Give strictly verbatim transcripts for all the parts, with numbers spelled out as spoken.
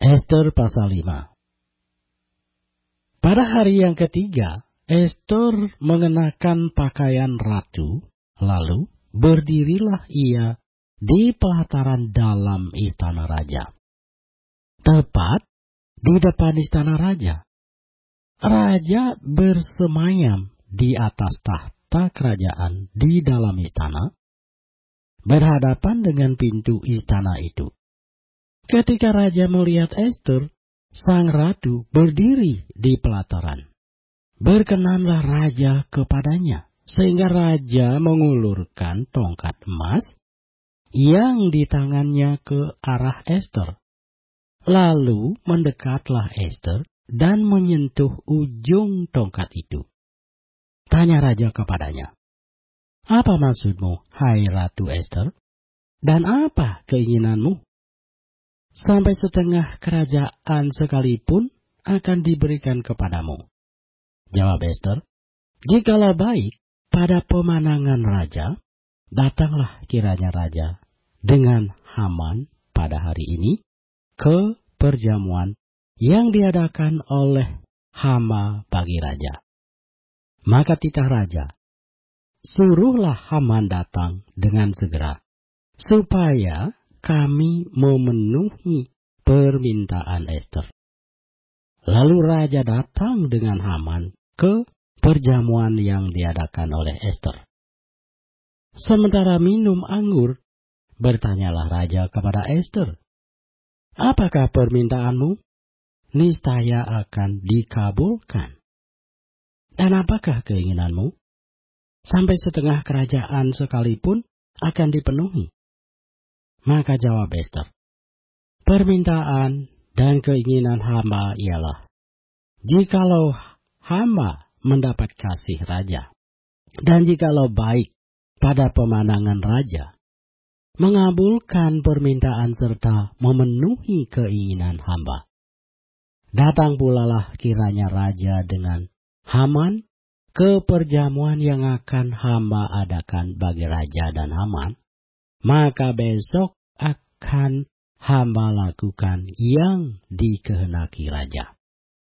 Ester pasal lima. Pada hari yang ketiga, Ester mengenakan pakaian ratu, lalu berdirilah ia di pelataran dalam istana raja. Tepat di depan istana raja, raja bersemayam di atas tahta kerajaan di dalam istana, berhadapan dengan pintu istana itu. Ketika raja melihat Ester, sang ratu berdiri di pelataran, berkenanlah raja kepadanya, sehingga raja mengulurkan tongkat emas yang di tangannya ke arah Ester. Lalu mendekatlah Ester dan menyentuh ujung tongkat itu. Tanya raja kepadanya, "Apa maksudmu, hai Ratu Ester? Dan apa keinginanmu? Sampai setengah kerajaan sekalipun akan diberikan kepadamu." Jawab Ester, "Jikalau baik pada pemandangan raja, datanglah kiranya raja dengan Haman pada hari ini ke perjamuan yang diadakan oleh Hama bagi raja." Maka titah raja, "Suruhlah Haman datang dengan segera, supaya kami memenuhi permintaan Ester." Lalu raja datang dengan Haman ke perjamuan yang diadakan oleh Ester. Sementara minum anggur, bertanyalah raja kepada Ester, "Apakah permintaanmu? Niscaya akan dikabulkan. Dan apakah keinginanmu? Sampai setengah kerajaan sekalipun akan dipenuhi." Maka jawab Ester, "Permintaan dan keinginan hamba ialah, jikalau hamba mendapat kasih raja, dan jikalau baik pada pemandangan raja, mengabulkan permintaan serta memenuhi keinginan hamba. Datang pulalah kiranya raja dengan Haman ke perjamuan yang akan hamba adakan bagi raja dan Haman, maka besok akan hamba lakukan yang dikehendaki raja."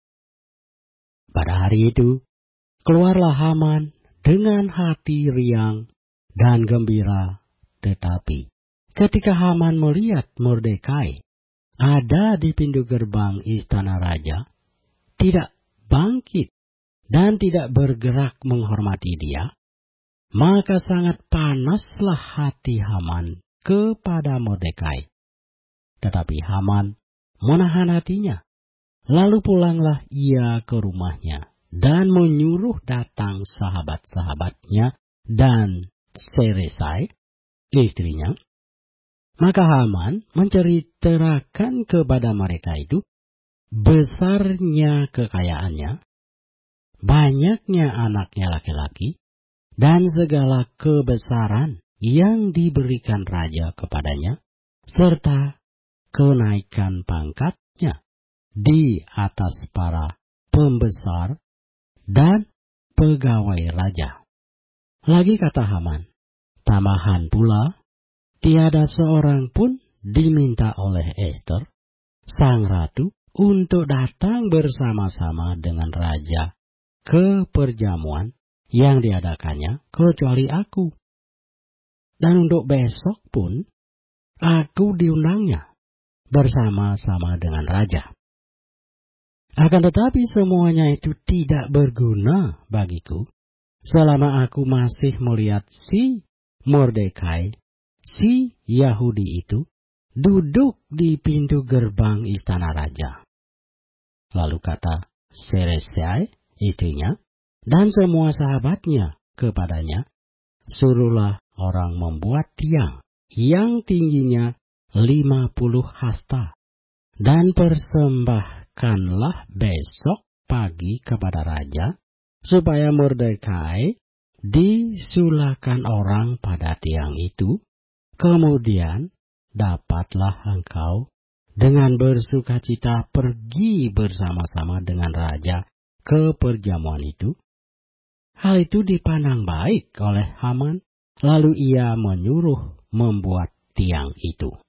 Pada hari itu, keluarlah Haman dengan hati riang dan gembira. Tetapi ketika Haman melihat Mordekai ada di pintu gerbang istana raja, tidak bangkit dan tidak bergerak menghormati dia, maka sangat panaslah hati Haman kepada Mordekai. Tetapi Haman menahan hatinya. Lalu pulanglah ia ke rumahnya dan menyuruh datang sahabat-sahabatnya dan Seresai, istrinya. Maka Haman menceritakan kepada mereka itu besarnya kekayaannya, banyaknya anaknya laki-laki, dan segala kebesaran yang diberikan raja kepadanya, serta kenaikan pangkatnya di atas para pembesar dan pegawai raja. Lagi kata Haman, tambahan pula, tiada seorang pun diminta oleh Ester, sang ratu, untuk datang bersama-sama dengan raja ke perjamuan yang diadakannya, kecuali aku. Dan untuk besok pun, aku diundangnya bersama-sama dengan raja. Akan tetapi semuanya itu tidak berguna bagiku, selama aku masih melihat si Mordekai, si Yahudi itu, duduk di pintu gerbang istana raja. Lalu kata Seresai, istrinya, dan semua sahabatnya kepadanya, "Suruhlah orang membuat tiang yang tingginya lima puluh hasta, dan persembahkanlah besok pagi kepada raja, supaya Mordekai disulakan orang pada tiang itu. Kemudian dapatlah engkau dengan bersukacita pergi bersama-sama dengan raja ke perjamuan itu." Hal itu dipandang baik oleh Haman, lalu ia menyuruh membuat tiang itu.